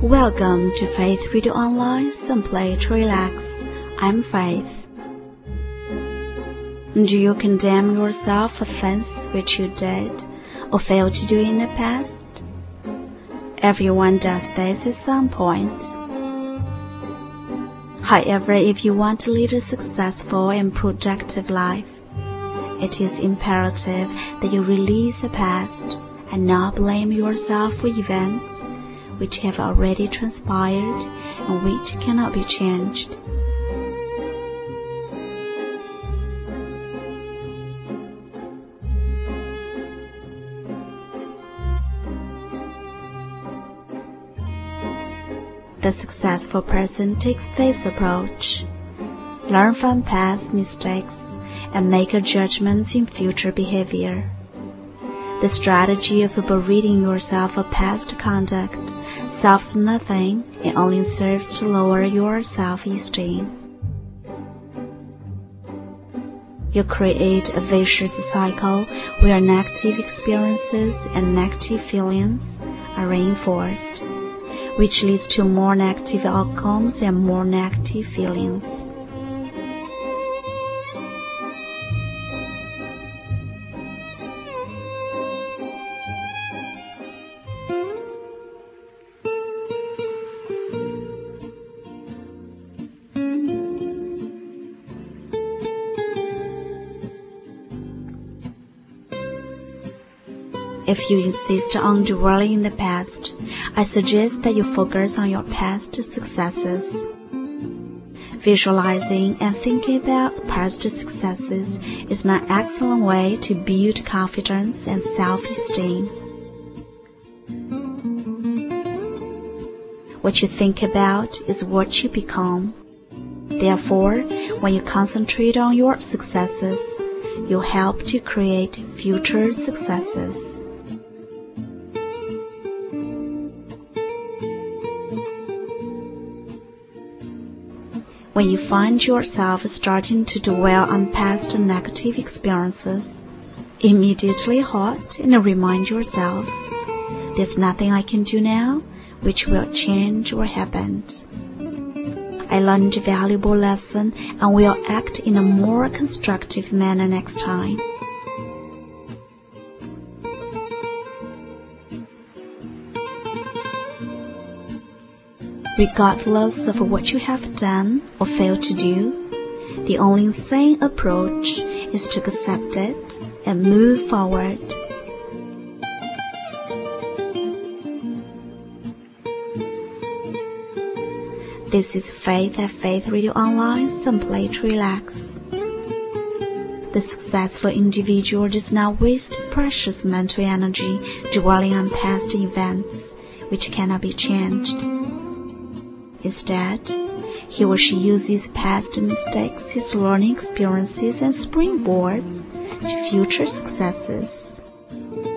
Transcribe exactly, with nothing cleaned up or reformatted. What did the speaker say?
Welcome to Faith Radio Online, Simply to Relax. I'm Faith. Do you condemn yourself for things which you did or failed to do in the past? Everyone does this at some point. However, if you want to lead a successful and productive life, it is imperative that you release the past and not blame yourself for events which have already transpired and which cannot be changed. The successful person takes this approach. Learn from past mistakes and make judgments in future behavior. The strategy of berating yourself for past conduct solves nothing and only serves to lower your self-esteem. You create a vicious cycle where negative experiences and negative feelings are reinforced, which leads to more negative outcomes and more negative feelings. If you insist on dwelling in the past, I suggest that you focus on your past successes. Visualizing and thinking about past successes is an excellent way to build confidence and self-esteem. What you think about is what you become. Therefore, when you concentrate on your successes, you help to create future successes. When you find yourself starting to dwell on past negative experiences, immediately halt and remind yourself, there's nothing I can do now which will change what happened. I learned a valuable lesson and will act in a more constructive manner next time. Regardless of what you have done or failed to do, the only sane approach is to accept it and move forward. This is Faith at Faith Radio Online, Simply to Relax. The successful individual does not waste precious mental energy dwelling on past events which cannot be changed. Instead, he or she uses past mistakes, his learning experiences, and springboards to future successes.